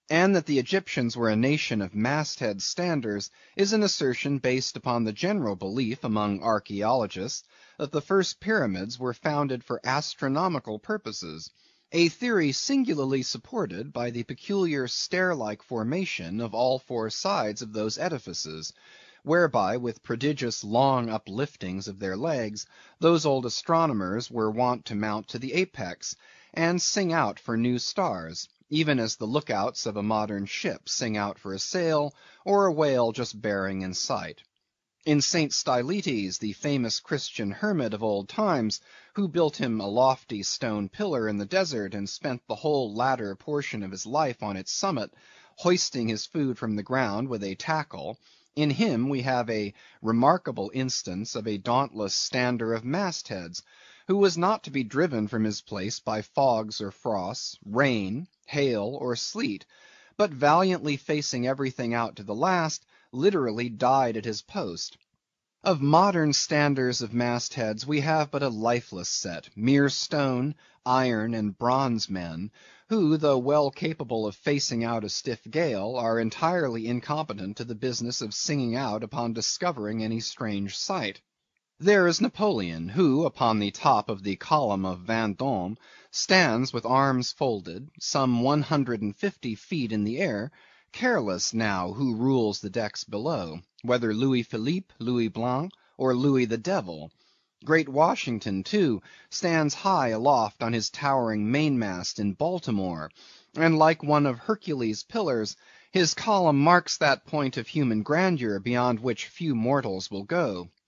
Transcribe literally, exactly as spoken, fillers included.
And that the Egyptians were a nation of mast head standers, is an assertion based upon the general belief among archæologists, that the first pyramids were founded for astronomical purposes; a theory singularly supported by the peculiar stair like formation of all four sides of those edifices, whereby with prodigious long upliftings of their legs, those old astronomers were wont to mount to the apex, and sing out for new stars, even as the look outs of a modern ship sing out for a sail, or a whale just bearing in sight. In St. Stylites, the famous Christian hermit of old times, who built him a lofty stone pillar in the desert, and spent the whole latter portion of his life on its summit, hoisting his food from the ground with a tackle; in him we have a remarkable instance of a dauntless stander of mast heads, who was not to be driven from his place by fogs or frosts, rain, hail, or sleet, but valiantly facing everything out to the last, literally died at his post. Of modern standers of mast heads we have but a lifeless set, mere stone, iron, and bronze men, who, though well capable of facing out a stiff gale, are entirely incompetent to the business of singing out upon discovering any strange sight. There is Napoleon, who, upon the top of the column of Vendôme, stands with arms folded, some one hundred and fifty feet in the air, careless now who rules the decks below, whether Louis Philippe, Louis Blanc, or Louis the Devil. Great Washington, too, stands high aloft on his towering mainmast in Baltimore, and like one of Hercules' pillars, his column marks that point of human grandeur beyond which few mortals will go.